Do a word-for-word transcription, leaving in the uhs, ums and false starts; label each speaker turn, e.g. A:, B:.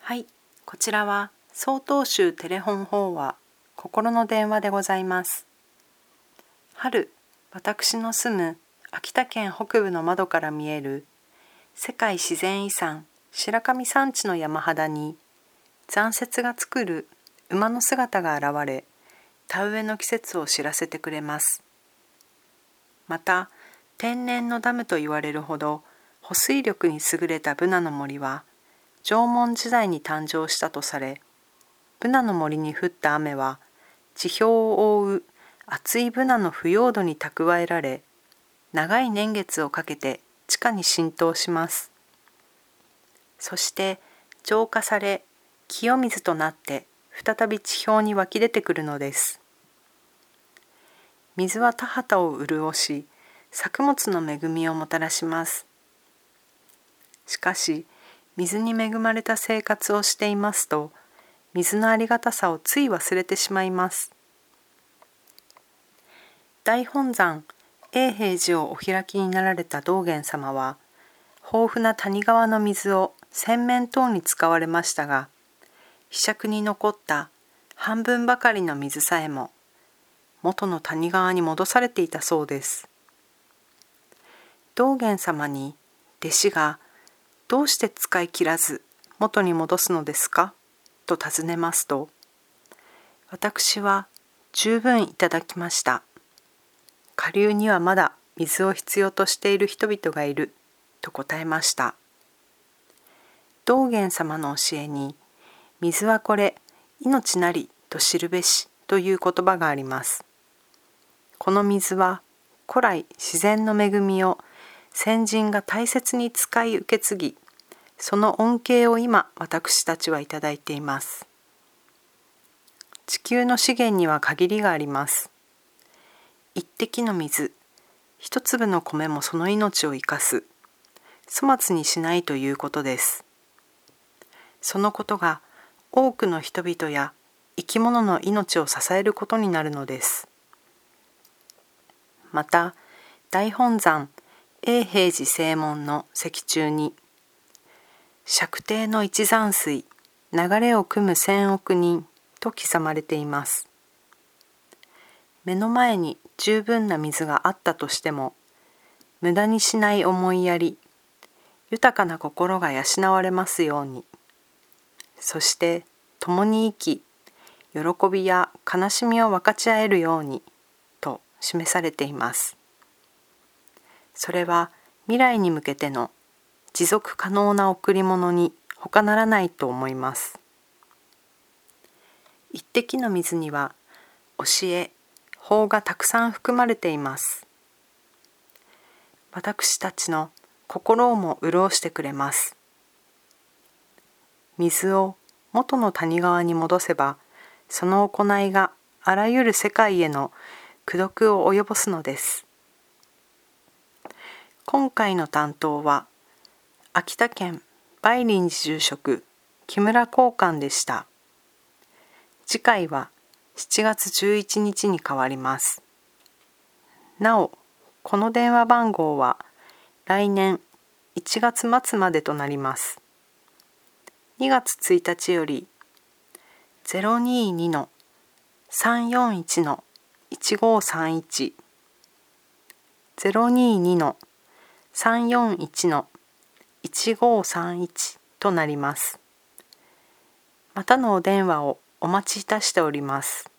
A: はい、こちらは曹洞宗テレホン法話心の電話でございます。春、私の住む秋田県北部の窓から見える世界自然遺産白神山地の山肌に残雪が作る馬の姿が現れ、田植えの季節を知らせてくれます。また、天然のダムと言われるほど保水力に優れたブナの森は縄文時代に誕生したとされ、ブナの森に降った雨は地表を覆う厚いブナの腐葉土に蓄えられ、長い年月をかけて地下に浸透します。そして浄化され、清水となって再び地表に湧き出てくるのです。水は田畑を潤し、作物の恵みをもたらします。しかし、水に恵まれた生活をしていますと、水のありがたさをつい忘れてしまいます。大本山永平寺をお開きになられた道元様は、豊富な谷川の水を洗面等に使われましたが、ひしゃくに残った半分ばかりの水さえも、元の谷川に戻されていたそうです。道元様に弟子が、どうして使い切らず元に戻すのですかと尋ねますと、私は十分いただきました。下流にはまだ水を必要としている人々がいると答えました。道元様の教えに、水はこれ命なりと知るべしという言葉があります。この水は古来自然の恵みを先人が大切に使い受け継ぎ、その恩恵を今私たちはいただいています。地球の資源には限りがあります。一滴の水、一粒の米もその命を生かす、粗末にしないということです。そのことが多くの人々や生き物の命を支えることになるのです。また、大本山永平寺正門の石柱に、釈帝の一山水、流れを汲む千億人と刻まれています。目の前に十分な水があったとしても、無駄にしない思いやり、豊かな心が養われますように、そして共に生き、喜びや悲しみを分かち合えるようにと示されています。それは未来に向けての持続可能な贈り物に他ならないと思います。一滴の水には教え、法がたくさん含まれています。私たちの心をも潤してくれます。水を元の谷川に戻せば、その行いがあらゆる世界への功徳を及ぼすのです。今回の担当は、秋田県梅林寺住職木村光寛でした。次回はしちがつじゅういちにちに変わります。なお、この電話番号は来年いちがつ末までとなります。にがつついたちより ゼロにーに のさんよんいちのいちごさんいち ゼロにーに のさんよんいちのいちごさんいちとなります。またのお電話をお待ちいたしております。